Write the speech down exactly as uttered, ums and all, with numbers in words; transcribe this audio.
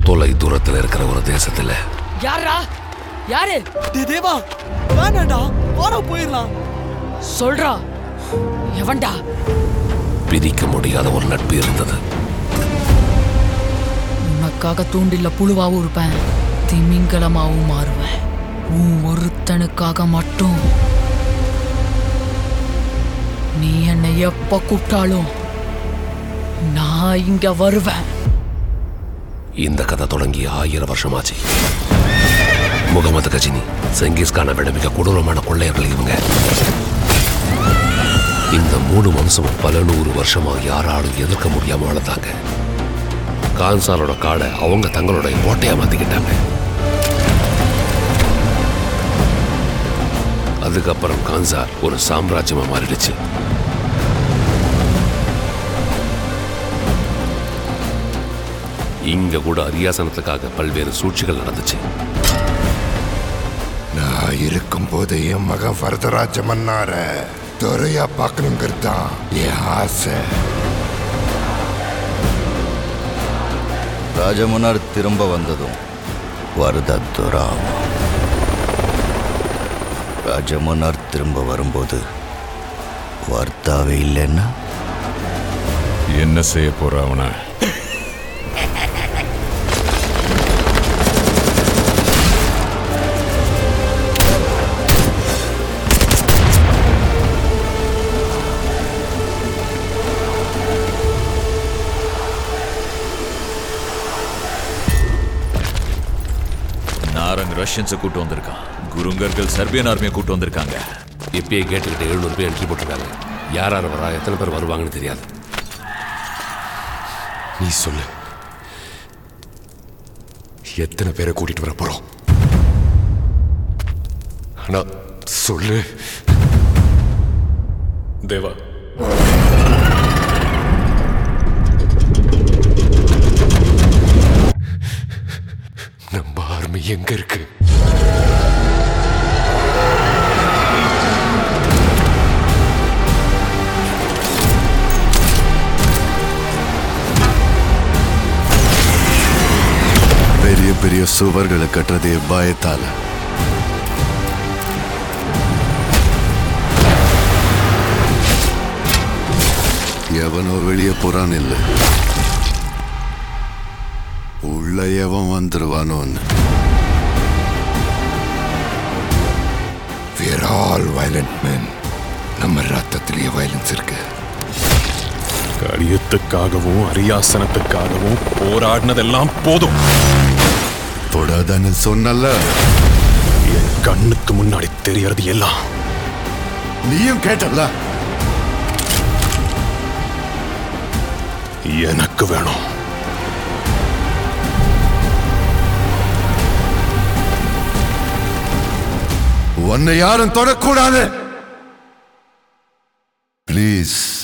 தொலை தூரத்தில் இருக்கிற ஒரு தேசத்துல யாரா யாரு தேவா வேணாடா வாடா போயிடலாம் சொல்றா எவன்டா பிரிக்க முடியாத ஒரு நட்பு இருந்தது. உனக்காக தூண்டில புழுவாவும் இருப்பேன், திமிங்கலமாவும் மாறுவேன். உன் ஒருத்தனுக்காக மட்டும் நீ என்னை எப்ப கூப்பிட்டாலும் நான் இங்க வருவேன். இந்த கதை தொடங்கி ஆயிரம் வருஷமாச்சு. முகமது கஜினி, செங்கிஸ்கானை விட மிக கொடூரமான கொள்ளையர்கள் இவங்க. இந்த மூணு வம்சமும் பல நூறு வருஷமா யாராலும் எதிர்க்க முடியாம வளர்ந்தாங்க. கான்சாரோட காடை அவங்க தங்களோட கோட்டையா மாத்திக்கிட்டாங்க. அதுக்கப்புறம் கான்சார் ஒரு சாம்ராஜ்யமா மாறிடுச்சு. இங்க கூட அரியாசனத்துக்காக பல்வேறு சூழ்ச்சிகள் நடந்துச்சு. நான் இருக்கும் போது என் மகன் வரதராஜ மன்னார துறையா பார்க்கணுங்கிறது தான் என் ஆசை. ராஜமன்னார் திரும்ப வந்ததும் வரதத்துரா ராஜமன்னார் திரும்ப வரும்போது வார்த்தாவே இல்லைன்னா என்ன செய்ய போற அவனை? ரஷ்யன்ஸை கூட்டு வந்திருக்கான். குருங்கர்கள் சர்பியன் ஆர்மியை கூட்டு வந்திருக்காங்க. இப்பயே கேட்டுக்கிட்டு எழுநூறு பேர் என்ட்ரி போட்டிருக்காங்க. யார் யார் வரா, எத்தனை பேர் வருவாங்கன்னு தெரியாது. நீ சொல்லு, எத்தனை பேரை கூட்டிட்டு வர போறோம்? ஆனா சொல்லு தேவா. நம்ம ஆர்மி எங்க இருக்கு? பெரிய பெரிய சுவர்களை கட்டுறதே பயத்தால. எவனோ வெளியே போறான் இல்ல, உள்ள எவன் வந்துருவானோன்னு. We are all violent men. நம்ம ரத்தத்திலேயே வயலன்ஸ் இருக்கு. கடியத்துக்காகவும் அரியாசனத்துக்காகவும் போராடினதெல்லாம் போதும். தொடாதான்னு சொன்னல, என் கண்ணுக்கு முன்னாடி தெரியறது எல்லாம் நீயும் கேட்டல. எனக்கு வேணும். உன்னை யாரும் தொடக்கூடாது. ப்ளீஸ்.